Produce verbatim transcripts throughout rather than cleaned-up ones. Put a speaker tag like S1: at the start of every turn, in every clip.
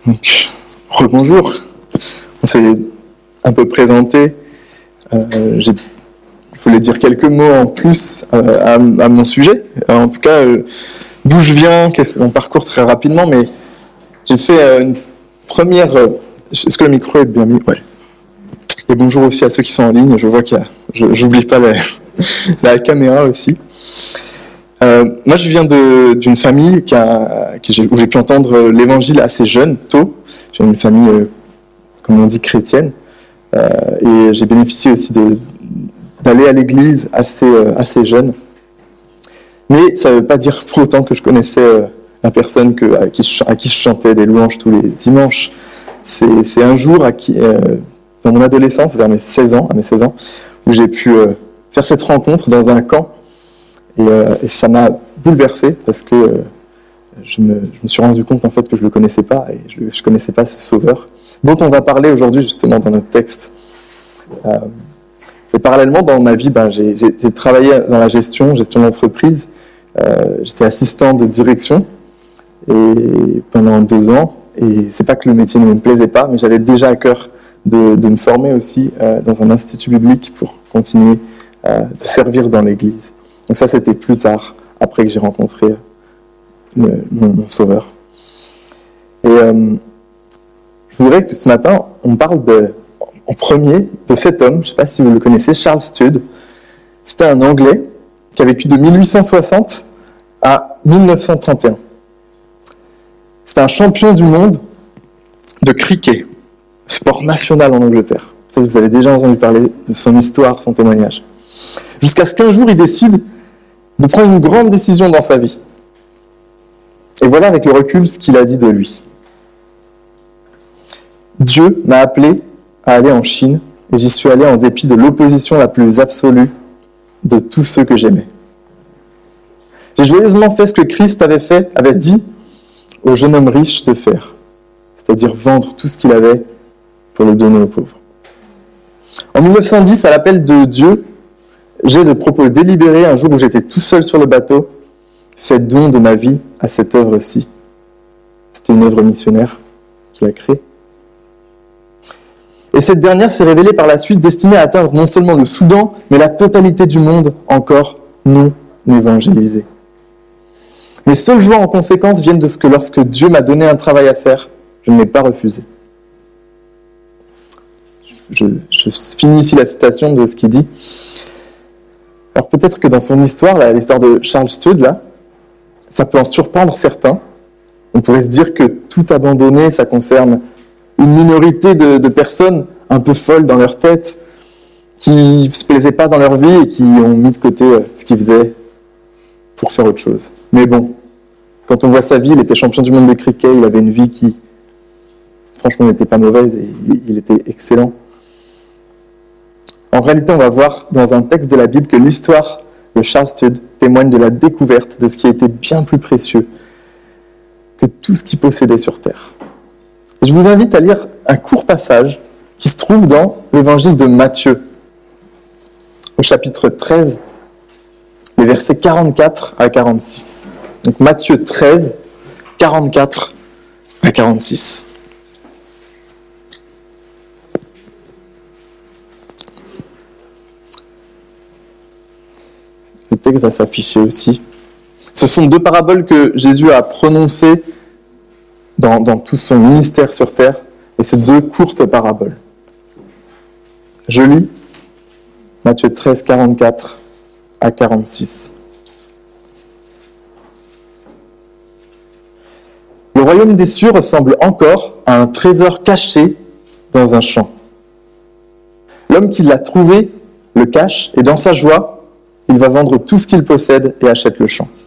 S1: Donc, rebonjour. On s'est un peu présenté. Euh, j'ai, je voulais dire quelques mots en plus euh, à, à mon sujet. Euh, en tout cas, euh, d'où je viens, mon parcours très rapidement, mais j'ai fait euh, une première... Euh, est-ce que le micro est bien mis ? Ouais. Et bonjour aussi à ceux qui sont en ligne. Je vois qu'il y a... Je, j'oublie pas la, la caméra aussi. Euh, moi, je viens de, d'une famille qui a, qui j'ai, où j'ai pu entendre l'évangile assez jeune, tôt. J'ai une famille, euh, comme on dit, chrétienne. Euh, et j'ai bénéficié aussi de, d'aller à l'église assez, euh, assez jeune. Mais ça ne veut pas dire pour autant que je connaissais euh, la personne que, à, qui je, à qui je chantais des louanges tous les dimanches. C'est, c'est un jour, à qui, euh, dans mon adolescence, vers mes seize ans, à mes seize ans, où j'ai pu euh, faire cette rencontre dans un camp. Et, euh, et ça m'a bouleversé parce que euh, je, me, je me suis rendu compte en fait que je le connaissais pas et je ne connaissais pas ce sauveur dont on va parler aujourd'hui justement dans notre texte. Euh, et parallèlement dans ma vie, ben, j'ai, j'ai, j'ai travaillé dans la gestion, gestion d'entreprise. Euh, j'étais assistant de direction et pendant deux ans. Et c'est pas que le métier ne me plaisait pas, mais j'avais déjà à cœur de, de me former aussi euh, dans un institut biblique pour continuer euh, de servir dans l'église. Donc ça, c'était plus tard, après que j'ai rencontré le, mon, mon sauveur. Et euh, je voudrais que ce matin, on parle de, en premier de cet homme, je ne sais pas si vous le connaissez, Charles Studd. C'était un Anglais qui a vécu de mille huit cent soixante à mille neuf cent trente et un. C'est un champion du monde de cricket, sport national en Angleterre. Ça, vous avez déjà entendu parler de son histoire, son témoignage. Jusqu'à ce qu'un jour, il décide de prendre une grande décision dans sa vie. Et voilà avec le recul ce qu'il a dit de lui. Dieu m'a appelé à aller en Chine et j'y suis allé en dépit de l'opposition la plus absolue de tous ceux que j'aimais. J'ai joyeusement fait ce que Christ avait fait, avait dit au jeune homme riche de faire, c'est-à-dire vendre tout ce qu'il avait pour le donner aux pauvres. En mille neuf cent dix, à l'appel de Dieu, j'ai de propos délibérés, un jour où j'étais tout seul sur le bateau, fait don de ma vie à cette œuvre-ci. C'était une œuvre missionnaire qu'il a créée. Et cette dernière s'est révélée par la suite destinée à atteindre non seulement le Soudan, mais la totalité du monde encore non évangélisé. Mes seules joies en conséquence viennent de ce que lorsque Dieu m'a donné un travail à faire, je ne l'ai pas refusé. Je, je finis ici la citation de ce qu'il dit. Alors peut-être que dans son histoire, là, l'histoire de Charles Studd, là, ça peut en surprendre certains. On pourrait se dire que tout abandonner, ça concerne une minorité de, de personnes un peu folles dans leur tête, qui ne se plaisaient pas dans leur vie et qui ont mis de côté ce qu'ils faisaient pour faire autre chose. Mais bon, quand on voit sa vie, il était champion du monde de cricket, il avait une vie qui, franchement, n'était pas mauvaise et il était excellent. En réalité, on va voir dans un texte de la Bible que l'histoire de Charles Studd témoigne de la découverte de ce qui était bien plus précieux que tout ce qu'il possédait sur terre. Et je vous invite à lire un court passage qui se trouve dans l'évangile de Matthieu, au chapitre treize, les versets quarante-quatre à quarante-six. Donc Matthieu treize, quarante-quatre à quarante-six. Le texte va s'afficher aussi. Ce sont deux paraboles que Jésus a prononcées dans, dans tout son ministère sur terre, et ces deux courtes paraboles. Je lis Matthieu treize, quarante-quatre à quarante-six. Le royaume des cieux ressemble encore à un trésor caché dans un champ. L'homme qui l'a trouvé le cache, et dans sa joie, il va vendre tout ce qu'il possède et achète le champ.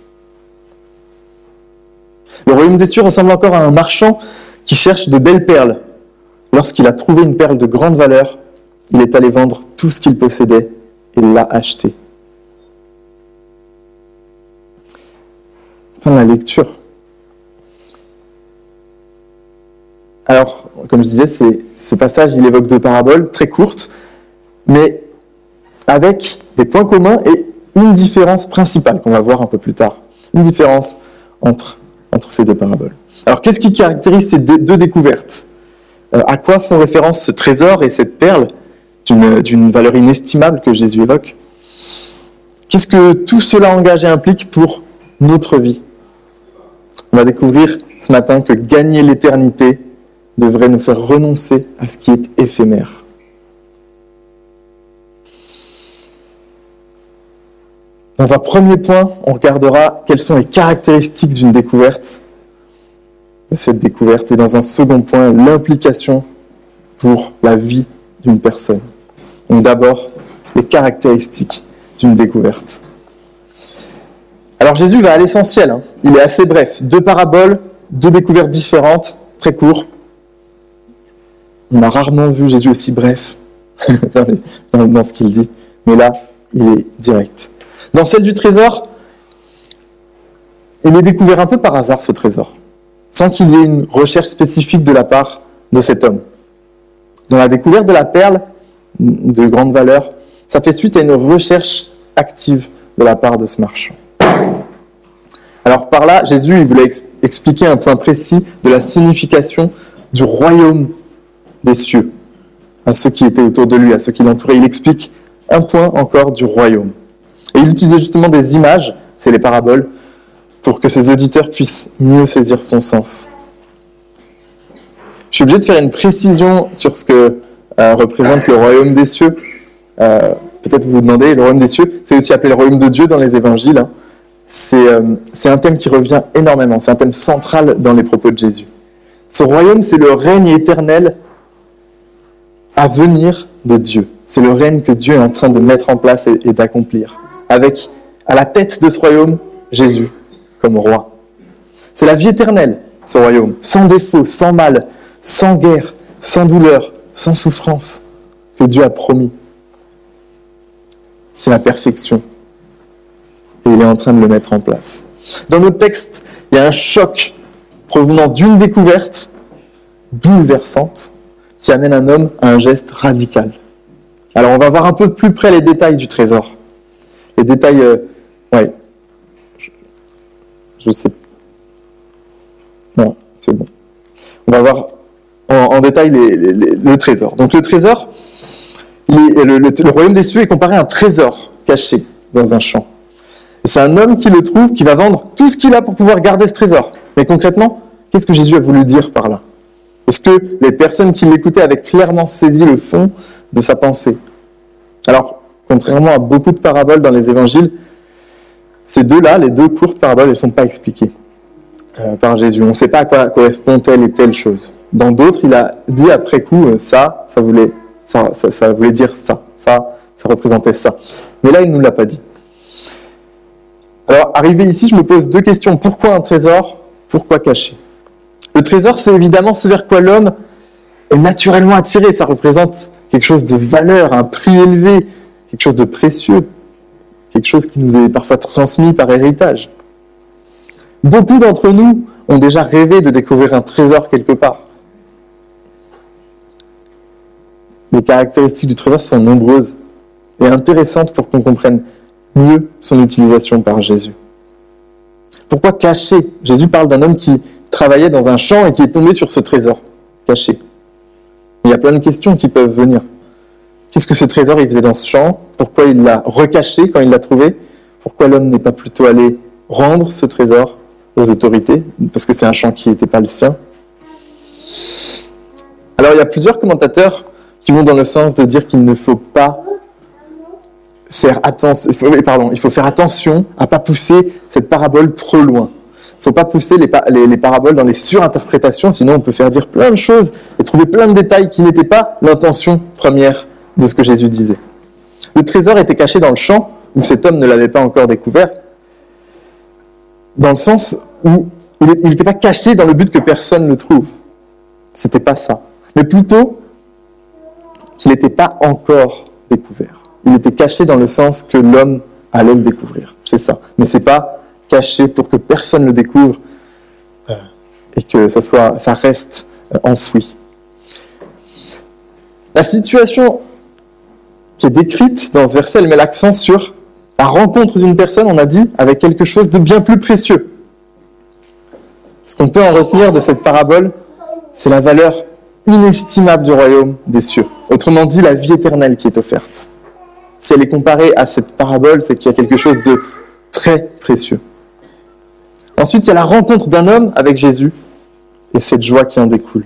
S1: Le royaume des cieux ressemble encore à un marchand qui cherche de belles perles. Lorsqu'il a trouvé une perle de grande valeur, il est allé vendre tout ce qu'il possédait et l'a acheté. Fin de la lecture. Alors, comme je disais, c'est, ce passage, il évoque deux paraboles très courtes, mais avec des points communs et une différence principale qu'on va voir un peu plus tard. Une différence entre, entre ces deux paraboles. Alors, qu'est-ce qui caractérise ces deux découvertes ? euh, À quoi font référence ce trésor et cette perle d'une, d'une valeur inestimable que Jésus évoque ? Qu'est-ce que tout cela engage et implique pour notre vie ? On va découvrir ce matin que gagner l'éternité devrait nous faire renoncer à ce qui est éphémère. Dans un premier point, on regardera quelles sont les caractéristiques d'une découverte, de cette découverte, et dans un second point, l'implication pour la vie d'une personne. Donc d'abord, les caractéristiques d'une découverte. Alors Jésus va à l'essentiel, hein. Il est assez bref. Deux paraboles, deux découvertes différentes, très courtes. On a rarement vu Jésus aussi bref dans, les, dans, dans ce qu'il dit, mais là, il est direct. Dans celle du trésor, il est découvert un peu par hasard, ce trésor, sans qu'il y ait une recherche spécifique de la part de cet homme. Dans la découverte de la perle, de grande valeur, ça fait suite à une recherche active de la part de ce marchand. Alors par là, Jésus il voulait ex- expliquer un point précis de la signification du royaume des cieux à ceux qui étaient autour de lui, à ceux qui l'entouraient. Il explique un point encore du royaume. Et il utilisait justement des images, c'est les paraboles, pour que ses auditeurs puissent mieux saisir son sens. Je suis obligé de faire une précision sur ce que euh, représente le royaume des cieux. Euh, peut-être vous vous demandez, le royaume des cieux, c'est aussi appelé le royaume de Dieu dans les évangiles. Hein. C'est, euh, c'est un thème qui revient énormément, c'est un thème central dans les propos de Jésus. Ce royaume, c'est le règne éternel à venir de Dieu. C'est le règne que Dieu est en train de mettre en place et, et d'accomplir. Avec, à la tête de ce royaume, Jésus comme roi. C'est la vie éternelle, ce royaume, sans défaut, sans mal, sans guerre, sans douleur, sans souffrance, que Dieu a promis. C'est la perfection. Et il est en train de le mettre en place. Dans notre texte, il y a un choc provenant d'une découverte bouleversante qui amène un homme à un geste radical. Alors on va voir un peu plus près les détails du trésor. Les détails... Euh, ouais. Je, je sais... Non, c'est bon. On va voir en, en détail les, les, les, le trésor. Donc le trésor, il est, le, le, le royaume des cieux est comparé à un trésor caché dans un champ. Et c'est un homme qui le trouve, qui va vendre tout ce qu'il a pour pouvoir garder ce trésor. Mais concrètement, qu'est-ce que Jésus a voulu dire par là ? Est-ce que les personnes qui l'écoutaient avaient clairement saisi le fond de sa pensée ? Alors, contrairement à beaucoup de paraboles dans les évangiles, ces deux-là, les deux courtes paraboles, elles ne sont pas expliquées euh, par Jésus. On ne sait pas à quoi correspond telle et telle chose. Dans d'autres, il a dit après coup, euh, ça, ça voulait, ça, ça, ça voulait dire ça, ça, ça représentait ça. Mais là, il ne nous l'a pas dit. Alors, arrivé ici, je me pose deux questions. Pourquoi un trésor ? Pourquoi caché ? Le trésor, c'est évidemment ce vers quoi l'homme est naturellement attiré. Ça représente quelque chose de valeur, un prix élevé, quelque chose de précieux, quelque chose qui nous est parfois transmis par héritage. Beaucoup d'entre nous ont déjà rêvé de découvrir un trésor quelque part. Les caractéristiques du trésor sont nombreuses et intéressantes pour qu'on comprenne mieux son utilisation par Jésus. Pourquoi caché ? Jésus parle d'un homme qui travaillait dans un champ et qui est tombé sur ce trésor caché. Il y a plein de questions qui peuvent venir. Qu'est-ce que ce trésor il faisait dans ce champ ? Pourquoi il l'a recaché quand il l'a trouvé ? Pourquoi l'homme n'est pas plutôt allé rendre ce trésor aux autorités ? Parce que c'est un champ qui n'était pas le sien. Alors il y a plusieurs commentateurs qui vont dans le sens de dire qu'il ne faut pas faire attention, pardon, il faut faire attention à ne pas pousser cette parabole trop loin. Il ne faut pas pousser les, les, les paraboles dans les surinterprétations, sinon on peut faire dire plein de choses et trouver plein de détails qui n'étaient pas l'intention première de ce que Jésus disait. Le trésor était caché dans le champ où cet homme ne l'avait pas encore découvert, dans le sens où il n'était pas caché dans le but que personne ne le trouve. C'était pas ça. Mais plutôt qu'il n'était pas encore découvert. Il était caché dans le sens que l'homme allait le découvrir. C'est ça. Mais c'est pas caché pour que personne le découvre euh, et que ça, soit, ça reste euh, enfoui. La situation qui est décrite dans ce verset, elle met l'accent sur la rencontre d'une personne, on a dit, avec quelque chose de bien plus précieux. Ce qu'on peut en retenir de cette parabole, c'est la valeur inestimable du royaume des cieux. Autrement dit, la vie éternelle qui est offerte. Si elle est comparée à cette parabole, c'est qu'il y a quelque chose de très précieux. Ensuite, il y a la rencontre d'un homme avec Jésus et cette joie qui en découle.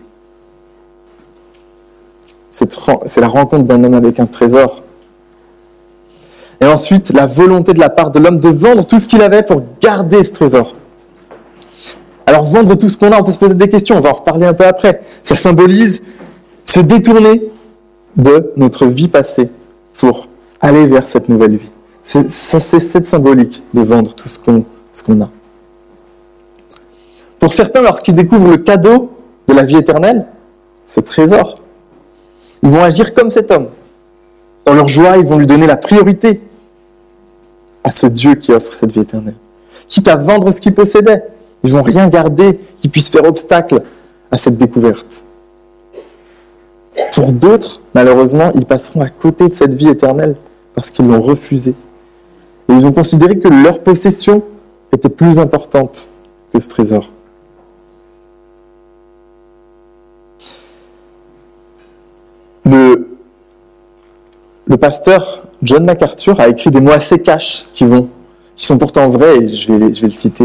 S1: C'est, c'est la rencontre d'un homme avec un trésor. Et ensuite, la volonté de la part de l'homme de vendre tout ce qu'il avait pour garder ce trésor. Alors, vendre tout ce qu'on a, on peut se poser des questions, on va en reparler un peu après. Ça symbolise se détourner de notre vie passée pour aller vers cette nouvelle vie. C'est, ça, c'est cette symbolique de vendre tout ce qu'on, ce qu'on a. Pour certains, lorsqu'ils découvrent le cadeau de la vie éternelle, ce trésor, ils vont agir comme cet homme. Dans leur joie, ils vont lui donner la priorité à ce Dieu qui offre cette vie éternelle. Quitte à vendre ce qu'ils possédaient, ils ne vont rien garder qui puisse faire obstacle à cette découverte. Pour d'autres, malheureusement, ils passeront à côté de cette vie éternelle parce qu'ils l'ont refusée. Et ils ont considéré que leur possession était plus importante que ce trésor. Le, le pasteur John MacArthur a écrit des mots assez cash qui, vont, qui sont pourtant vrais, et je vais, je vais le citer.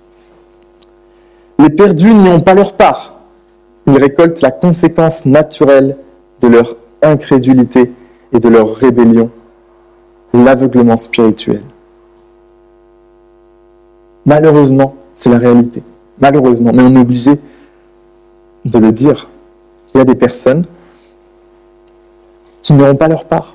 S1: Les perdus n'y ont pas leur part. Ils récoltent la conséquence naturelle de leur incrédulité et de leur rébellion, l'aveuglement spirituel. Malheureusement, c'est la réalité. Malheureusement, mais on est obligé de le dire. Il y a des personnes qui n'auront pas leur part.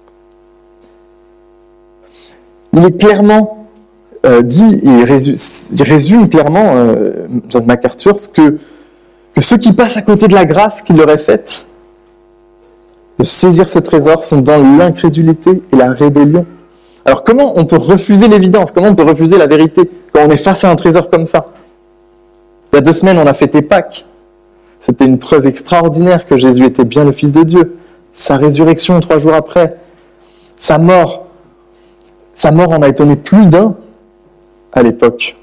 S1: Il est clairement euh, dit, et il résume, il résume clairement, euh, John MacArthur, ce que, que ceux qui passent à côté de la grâce qu'il leur est faite, de saisir ce trésor, sont dans l'incrédulité et la rébellion. Alors comment on peut refuser l'évidence? Comment on peut refuser la vérité quand on est face à un trésor comme ça? Il y a deux semaines, on a fêté Pâques. C'était une preuve extraordinaire que Jésus était bien le Fils de Dieu. Sa résurrection trois jours après, sa mort, sa mort en a étonné plus d'un à l'époque.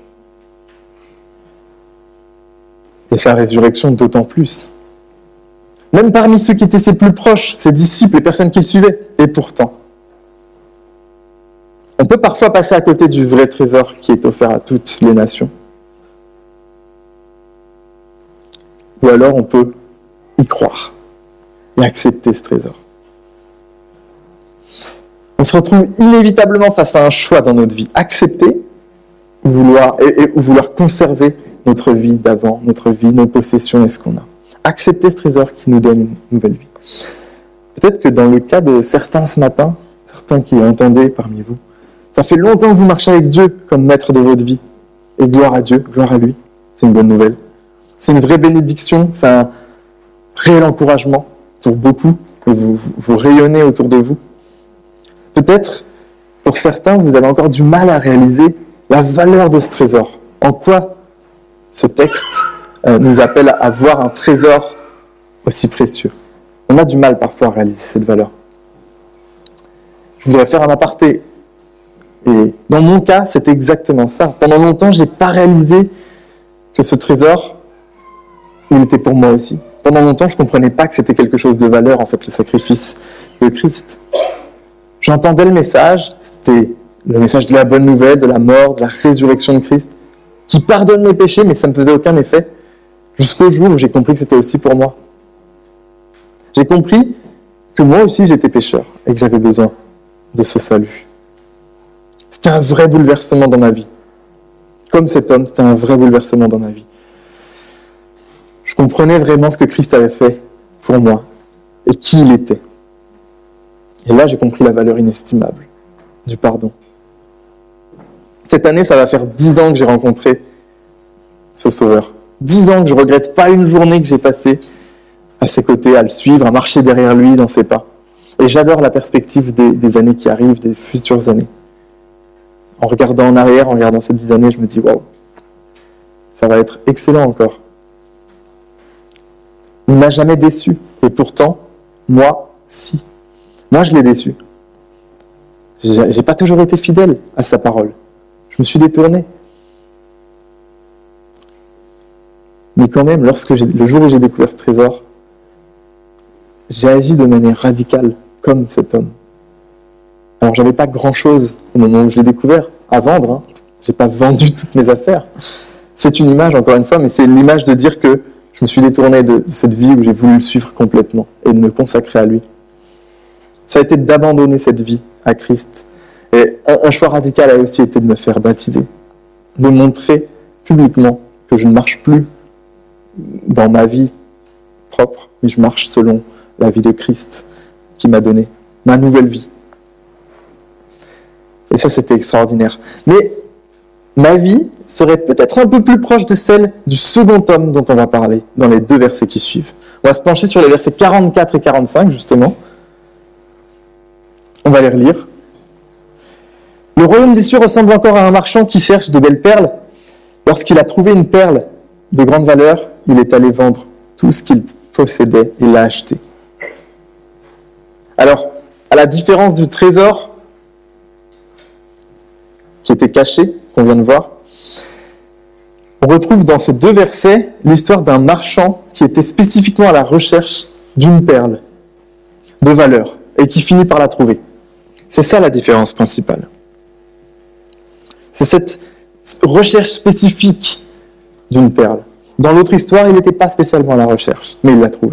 S1: Et sa résurrection d'autant plus. Même parmi ceux qui étaient ses plus proches, ses disciples, les personnes qui le suivaient. Et pourtant, on peut parfois passer à côté du vrai trésor qui est offert à toutes les nations. Ou alors on peut y croire et accepter ce trésor. On se retrouve inévitablement face à un choix dans notre vie. Accepter ou vouloir, et, et, ou vouloir conserver notre vie d'avant, notre vie, nos possessions et ce qu'on a. Accepter ce trésor qui nous donne une nouvelle vie. Peut-être que dans le cas de certains ce matin, certains qui entendaient parmi vous, ça fait longtemps que vous marchez avec Dieu comme maître de votre vie. Et gloire à Dieu, gloire à lui. C'est une bonne nouvelle. C'est une vraie bénédiction, c'est un réel encouragement pour beaucoup, et vous, vous, vous rayonnez autour de vous. Peut-être, pour certains, vous avez encore du mal à réaliser la valeur de ce trésor. En quoi ce texte euh, nous appelle à voir un trésor aussi précieux. On a du mal parfois à réaliser cette valeur. Je voudrais faire un aparté. Et dans mon cas, c'est exactement ça. Pendant longtemps, je n'ai pas réalisé que ce trésor, il était pour moi aussi. Pendant longtemps, je ne comprenais pas que c'était quelque chose de valeur, en fait, le sacrifice de Christ. J'entendais le message, c'était le message de la bonne nouvelle, de la mort, de la résurrection de Christ, qui pardonne mes péchés, mais ça ne me faisait aucun effet, jusqu'au jour où j'ai compris que c'était aussi pour moi. J'ai compris que moi aussi j'étais pécheur et que j'avais besoin de ce salut. C'était un vrai bouleversement dans ma vie. Comme cet homme, c'était un vrai bouleversement dans ma vie. Je comprenais vraiment ce que Christ avait fait pour moi et qui il était. Et là, j'ai compris la valeur inestimable du pardon. Cette année, ça va faire dix ans que j'ai rencontré ce Sauveur. Dix ans que je ne regrette pas une journée que j'ai passée à ses côtés, à le suivre, à marcher derrière lui dans ses pas. Et j'adore la perspective des, des années qui arrivent, des futures années. En regardant en arrière, en regardant ces dix années, je me dis, waouh, ça va être excellent encore. Il ne m'a jamais déçu. Et pourtant, moi, si. Moi, je l'ai déçu. Je n'ai pas toujours été fidèle à sa parole. Je me suis détourné. Mais quand même, lorsque j'ai, le jour où j'ai découvert ce trésor, j'ai agi de manière radicale, comme cet homme. Alors, j'avais pas grand-chose au moment où je l'ai découvert, à vendre. Hein. J'ai pas vendu toutes mes affaires. C'est une image, encore une fois, mais c'est l'image de dire que je me suis détourné de, de cette vie où j'ai voulu le suivre complètement et de me consacrer à lui. Ça a été d'abandonner cette vie à Christ. Et un, un choix radical a aussi été de me faire baptiser, de montrer publiquement que je ne marche plus dans ma vie propre, mais je marche selon la vie de Christ qui m'a donné ma nouvelle vie. Et ça, c'était extraordinaire. Mais ma vie serait peut-être un peu plus proche de celle du second homme dont on va parler dans les deux versets qui suivent. On va se pencher sur les versets quarante-quatre et quarante-cinq, justement. On va les relire. Le royaume des cieux ressemble encore à un marchand qui cherche de belles perles. Lorsqu'il a trouvé une perle de grande valeur, il est allé vendre tout ce qu'il possédait et l'a acheté. Alors, à la différence du trésor qui était caché, qu'on vient de voir, on retrouve dans ces deux versets l'histoire d'un marchand qui était spécifiquement à la recherche d'une perle de valeur et qui finit par la trouver. C'est ça la différence principale. C'est cette recherche spécifique d'une perle. Dans l'autre histoire, il n'était pas spécialement à la recherche, mais il l'a trouvée.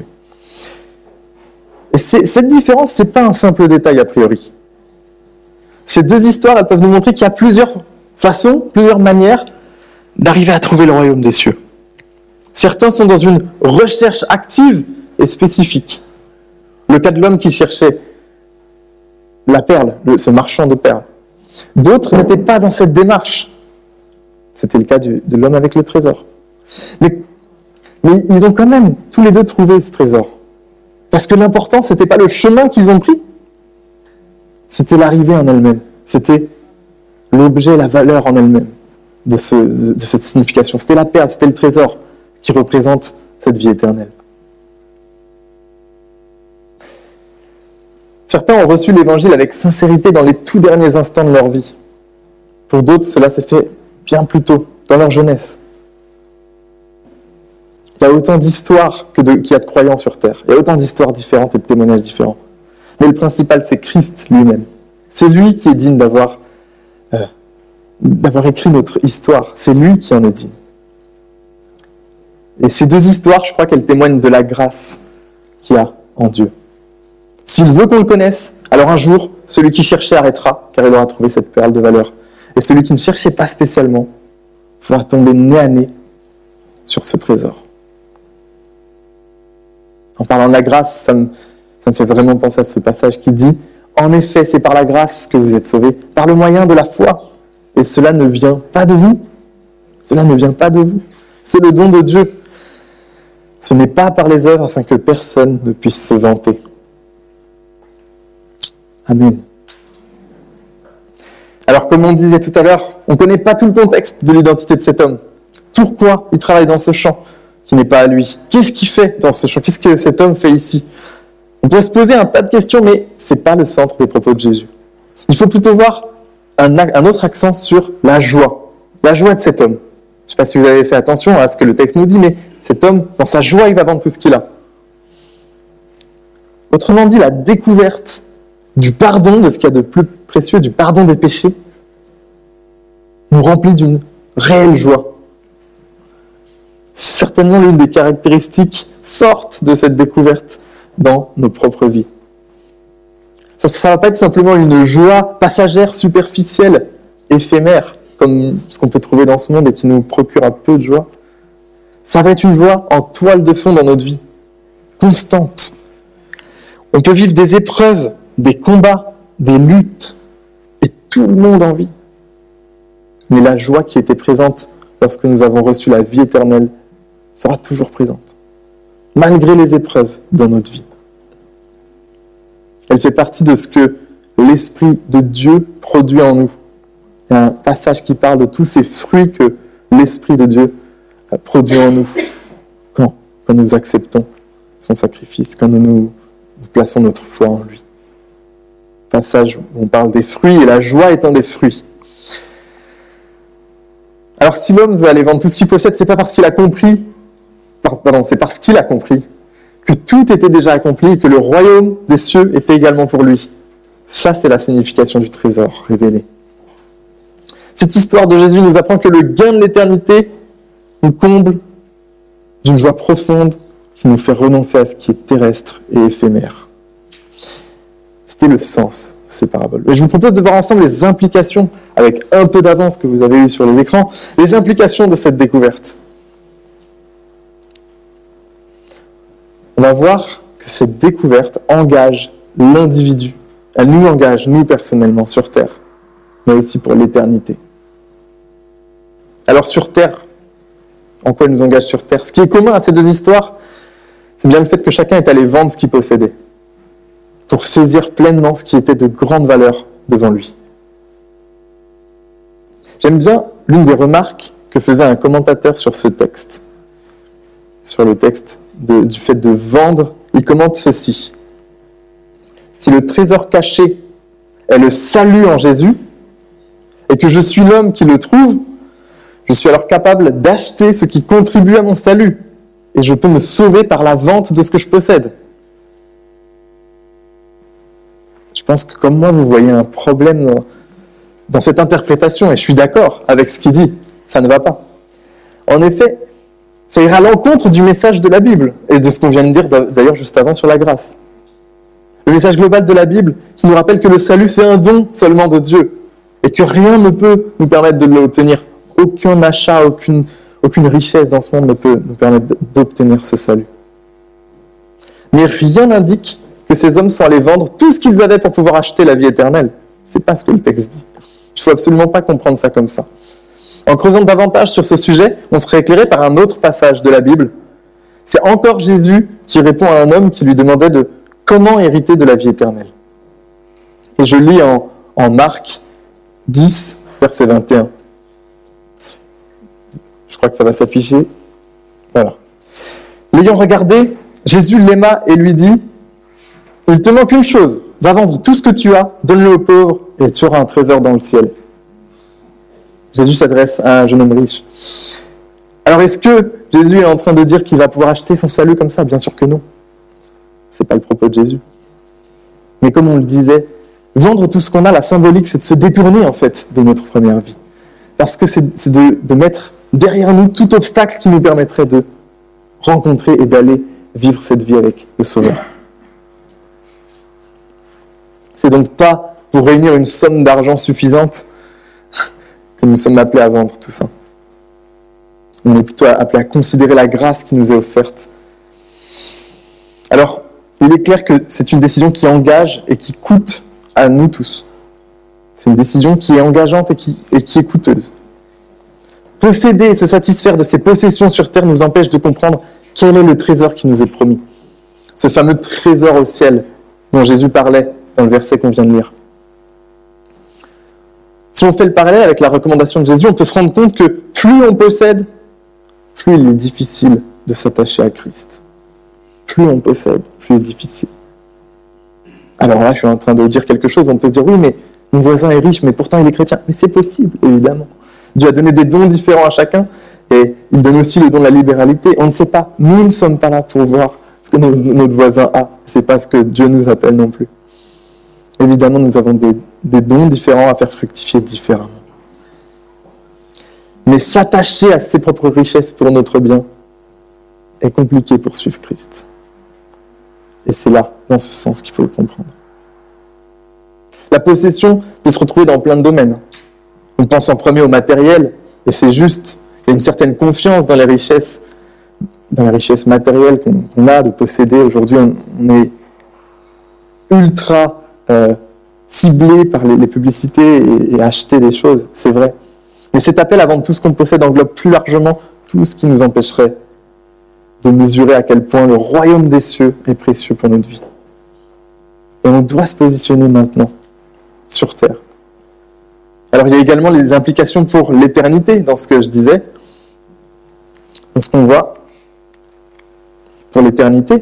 S1: Et c'est, cette différence, ce n'est pas un simple détail a priori. Ces deux histoires, elles peuvent nous montrer qu'il y a plusieurs façons, plusieurs manières d'arriver à trouver le royaume des cieux. Certains sont dans une recherche active et spécifique. Le cas de l'homme qui cherchait la perle, le, ce marchand de perles. D'autres n'étaient pas dans cette démarche. C'était le cas du, de l'homme avec le trésor. Mais, mais ils ont quand même tous les deux trouvé ce trésor. Parce que l'important, ce n'était pas le chemin qu'ils ont pris, c'était l'arrivée en elle-même. C'était l'objet, la valeur en elle-même de, ce, de, de cette signification. C'était la perle, c'était le trésor qui représente cette vie éternelle. Certains ont reçu l'évangile avec sincérité dans les tout derniers instants de leur vie. Pour d'autres, cela s'est fait bien plus tôt, dans leur jeunesse. Il y a autant d'histoires que de, qu'il y a de croyants sur Terre. Il y a autant d'histoires différentes et de témoignages différents. Mais le principal, c'est Christ lui-même. C'est lui qui est digne d'avoir, euh, d'avoir écrit notre histoire. C'est lui qui en est digne. Et ces deux histoires, je crois qu'elles témoignent de la grâce qu'il y a en Dieu. S'il veut qu'on le connaisse, alors un jour, celui qui cherchait arrêtera, car il aura trouvé cette perle de valeur. Et celui qui ne cherchait pas spécialement pourra tomber nez à nez sur ce trésor. En parlant de la grâce, ça me, ça me fait vraiment penser à ce passage qui dit « En effet, c'est par la grâce que vous êtes sauvés, par le moyen de la foi. Et cela ne vient pas de vous. Cela ne vient pas de vous. C'est le don de Dieu. Ce n'est pas par les œuvres afin que personne ne puisse se vanter. » Amen. Alors, comme on disait tout à l'heure, on ne connaît pas tout le contexte de l'identité de cet homme. Pourquoi il travaille dans ce champ qui n'est pas à lui? Qu'est-ce qu'il fait dans ce champ? Qu'est-ce que cet homme fait ici? On pourrait se poser un tas de questions, mais ce n'est pas le centre des propos de Jésus. Il faut plutôt voir un, un autre accent sur la joie. La joie de cet homme. Je ne sais pas si vous avez fait attention à ce que le texte nous dit, mais cet homme, dans sa joie, il va vendre tout ce qu'il a. Autrement dit, la découverte du pardon, de ce qu'il y a de plus précieux, du pardon des péchés, nous remplit d'une réelle joie. C'est certainement l'une des caractéristiques fortes de cette découverte dans nos propres vies. Ça ne va pas être simplement une joie passagère, superficielle, éphémère, comme ce qu'on peut trouver dans ce monde et qui nous procure un peu de joie. Ça va être une joie en toile de fond dans notre vie, constante. On peut vivre des épreuves, des combats, des luttes, et tout le monde en vit. Mais la joie qui était présente lorsque nous avons reçu la vie éternelle sera toujours présente, malgré les épreuves dans notre vie. Elle fait partie de ce que l'Esprit de Dieu produit en nous. Il y a un passage qui parle de tous ces fruits que l'Esprit de Dieu produit en nous quand, quand nous acceptons son sacrifice, quand nous, nous, nous plaçons notre foi en lui. Passage où on parle des fruits et la joie est un des fruits. Alors si l'homme veut aller vendre tout ce qu'il possède, c'est pas parce qu'il a compris pardon, c'est parce qu'il a compris que tout était déjà accompli et que le royaume des cieux était également pour lui. Ça, c'est la signification du trésor révélé. Cette histoire de Jésus nous apprend que le gain de l'éternité nous comble d'une joie profonde qui nous fait renoncer à ce qui est terrestre et éphémère. C'était le sens de ces paraboles. Et je vous propose de voir ensemble les implications, avec un peu d'avance que vous avez eu sur les écrans, les implications de cette découverte. On va voir que cette découverte engage l'individu. Elle nous engage, nous personnellement, sur Terre, mais aussi pour l'éternité. Alors sur Terre, en quoi elle nous engage sur Terre? Ce qui est commun à ces deux histoires, c'est bien le fait que chacun est allé vendre ce qu'il possédait, pour saisir pleinement ce qui était de grande valeur devant lui. J'aime bien l'une des remarques que faisait un commentateur sur ce texte, sur le texte de, du fait de vendre. Il commente ceci: si le trésor caché est le salut en Jésus, et que je suis l'homme qui le trouve, je suis alors capable d'acheter ce qui contribue à mon salut, et je peux me sauver par la vente de ce que je possède. Je pense que comme moi, vous voyez un problème dans, dans cette interprétation, et je suis d'accord avec ce qu'il dit, ça ne va pas. En effet, ça ira à l'encontre du message de la Bible, et de ce qu'on vient de dire d'ailleurs juste avant sur la grâce. Le message global de la Bible qui nous rappelle que le salut, c'est un don seulement de Dieu, et que rien ne peut nous permettre de l'obtenir. Aucun achat, aucune, aucune richesse dans ce monde ne peut nous permettre d'obtenir ce salut. Mais rien n'indique que ces hommes sont allés vendre tout ce qu'ils avaient pour pouvoir acheter la vie éternelle. C'est pas ce que le texte dit. Il ne faut absolument pas comprendre ça comme ça. En creusant davantage sur ce sujet, on serait éclairé par un autre passage de la Bible. C'est encore Jésus qui répond à un homme qui lui demandait de comment hériter de la vie éternelle. Et je lis en, en Marc dix, verset vingt et un. Je crois que ça va s'afficher. Voilà. L'ayant regardé, Jésus l'aima et lui dit: il te manque une chose, va vendre tout ce que tu as, donne-le aux pauvres, et tu auras un trésor dans le ciel. Jésus s'adresse à un jeune homme riche. Alors est-ce que Jésus est en train de dire qu'il va pouvoir acheter son salut comme ça? Bien sûr que non. Ce n'est pas le propos de Jésus. Mais comme on le disait, vendre tout ce qu'on a, la symbolique, c'est de se détourner en fait de notre première vie. Parce que c'est, c'est de, de mettre derrière nous tout obstacle qui nous permettrait de rencontrer et d'aller vivre cette vie avec le Sauveur. C'est donc pas pour réunir une somme d'argent suffisante que nous sommes appelés à vendre tout ça. On est plutôt appelés à considérer la grâce qui nous est offerte. Alors, il est clair que c'est une décision qui engage et qui coûte à nous tous. C'est une décision qui est engageante et qui, et qui est coûteuse. Posséder et se satisfaire de ses possessions sur terre nous empêche de comprendre quel est le trésor qui nous est promis. Ce fameux trésor au ciel dont Jésus parlait dans le verset qu'on vient de lire. Si on fait le parallèle avec la recommandation de Jésus, on peut se rendre compte que plus on possède, plus il est difficile de s'attacher à Christ. Plus on possède, plus il est difficile. Alors là, je suis en train de dire quelque chose, on peut dire, oui, mais mon voisin est riche, mais pourtant il est chrétien. Mais c'est possible, évidemment. Dieu a donné des dons différents à chacun, et il donne aussi le don de la libéralité. On ne sait pas, nous ne sommes pas là pour voir ce que notre voisin a. Ce n'est pas ce que Dieu nous appelle non plus. Évidemment, nous avons des, des dons différents à faire fructifier différemment. Mais s'attacher à ses propres richesses pour notre bien est compliqué pour suivre Christ. Et c'est là, dans ce sens, qu'il faut le comprendre. La possession peut se retrouver dans plein de domaines. On pense en premier au matériel, et c'est juste. Il y a une certaine confiance dans les richesses, dans les richesses matérielles qu'on, qu'on a de posséder. Aujourd'hui, on, on est ultra euh, ciblé par les, les publicités et, et acheter des choses, c'est vrai. Mais cet appel à vendre tout ce qu'on possède englobe plus largement tout ce qui nous empêcherait de mesurer à quel point le royaume des cieux est précieux pour notre vie. Et on doit se positionner maintenant sur terre. Alors il y a également les implications pour l'éternité dans ce que je disais, dans ce qu'on voit pour l'éternité.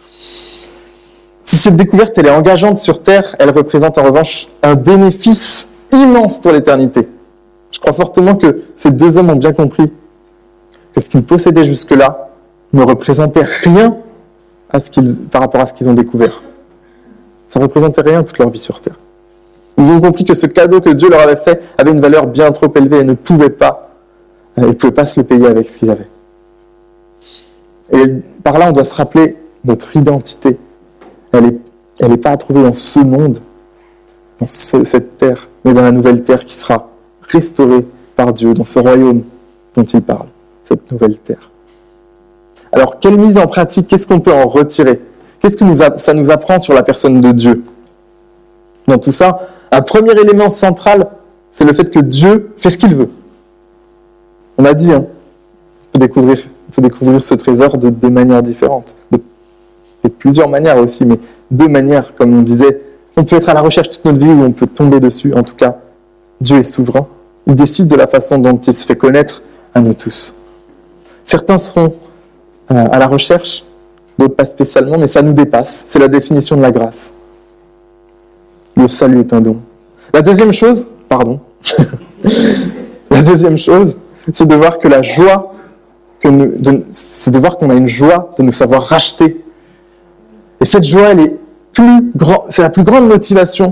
S1: Si cette découverte elle est engageante sur terre, elle représente en revanche un bénéfice immense pour l'éternité. Je crois fortement que ces deux hommes ont bien compris que ce qu'ils possédaient jusque-là ne représentait rien à ce qu'ils, par rapport à ce qu'ils ont découvert. Ça ne représentait rien toute leur vie sur Terre. Ils ont compris que ce cadeau que Dieu leur avait fait avait une valeur bien trop élevée et ne pouvaient pas, ils ne pouvaient pas se le payer avec ce qu'ils avaient. Et par là, on doit se rappeler notre identité. Elle n'est elle est pas à trouver dans ce monde, dans ce, cette terre, mais dans la nouvelle terre qui sera restaurée par Dieu, dans ce royaume dont il parle, cette nouvelle terre. Alors, quelle mise en pratique, qu'est-ce qu'on peut en retirer? Qu'est-ce que nous a, ça nous apprend sur la personne de Dieu? Dans tout ça, un premier élément central, c'est le fait que Dieu fait ce qu'il veut. On a dit, hein, on peut découvrir, on peut découvrir ce trésor de deux manières différentes, de, de plusieurs manières aussi, mais deux manières, comme on disait. On peut être à la recherche toute notre vie ou on peut tomber dessus. En tout cas, Dieu est souverain. Il décide de la façon dont il se fait connaître à nous tous. Certains seront euh, à la recherche, d'autres pas spécialement, mais ça nous dépasse. C'est la définition de la grâce. Le salut est un don. La deuxième chose, pardon, la deuxième chose, c'est de voir que la joie, que nous, de, c'est de voir qu'on a une joie de nous savoir racheter. Et cette joie, elle est plus grand, c'est la plus grande motivation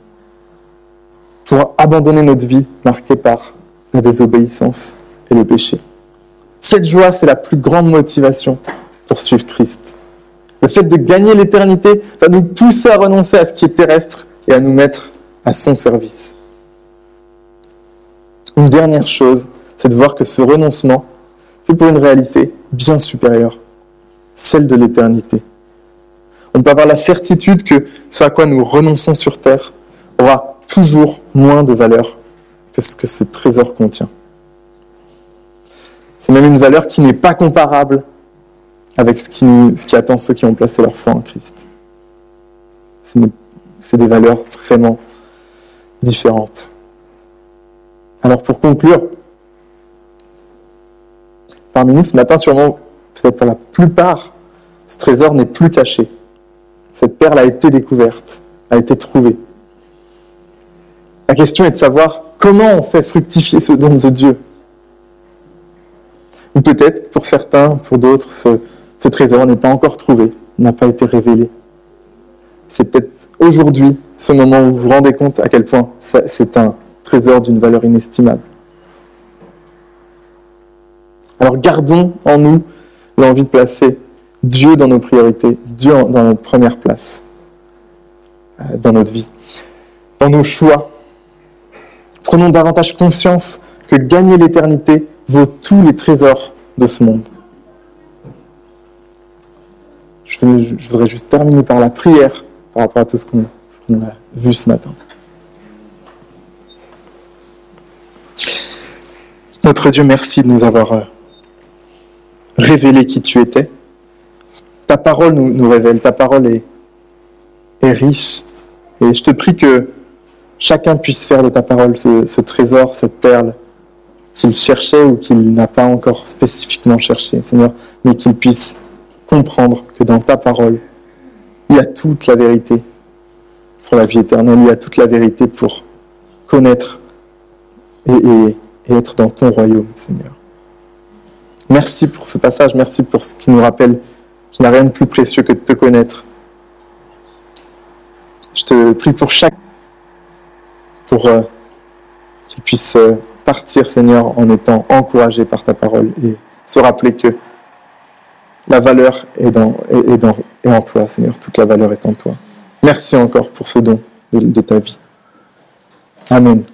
S1: pour abandonner notre vie marquée par la désobéissance et le péché. Cette joie, c'est la plus grande motivation pour suivre Christ. Le fait de gagner l'éternité va nous pousser à renoncer à ce qui est terrestre et à nous mettre à son service. Une dernière chose, c'est de voir que ce renoncement, c'est pour une réalité bien supérieure, celle de l'éternité. On peut avoir la certitude que ce à quoi nous renonçons sur terre aura toujours moins de valeur que ce que ce trésor contient. C'est même une valeur qui n'est pas comparable avec ce qui, nous, ce qui attend ceux qui ont placé leur foi en Christ. C'est, une, c'est des valeurs vraiment différentes. Alors pour conclure, parmi nous ce matin, sûrement, peut-être pour la plupart, ce trésor n'est plus caché. Cette perle a été découverte, a été trouvée. La question est de savoir comment on fait fructifier ce don de Dieu. Ou peut-être, pour certains, pour d'autres, ce, ce trésor n'est pas encore trouvé, n'a pas été révélé. C'est peut-être aujourd'hui, ce moment où vous vous rendez compte à quel point ça, c'est un trésor d'une valeur inestimable. Alors gardons en nous l'envie de placer Dieu dans nos priorités, Dieu dans notre première place, euh, dans notre vie, dans nos choix. Prenons davantage conscience que gagner l'éternité vaut tous les trésors de ce monde. Je, vais, je voudrais juste terminer par la prière par rapport à tout ce qu'on, ce qu'on a vu ce matin. Notre Dieu, merci de nous avoir euh, révélé qui tu étais. Ta parole nous, nous révèle, ta parole est, est riche. Et je te prie que chacun puisse faire de ta parole ce, ce trésor, cette perle qu'il cherchait ou qu'il n'a pas encore spécifiquement cherché, Seigneur, mais qu'il puisse comprendre que dans ta parole, il y a toute la vérité pour la vie éternelle, il y a toute la vérité pour connaître et, et, et être dans ton royaume, Seigneur. Merci pour ce passage, merci pour ce qui nous rappelle qu'il n'y a rien de plus précieux que de te connaître. Je te prie pour chaque... pour euh, qu'il puisse euh, partir, Seigneur, en étant encouragé par ta parole et se rappeler que la valeur est, dans, est, est, dans, est en toi, Seigneur. Toute la valeur est en toi. Merci encore pour ce don de, de ta vie. Amen.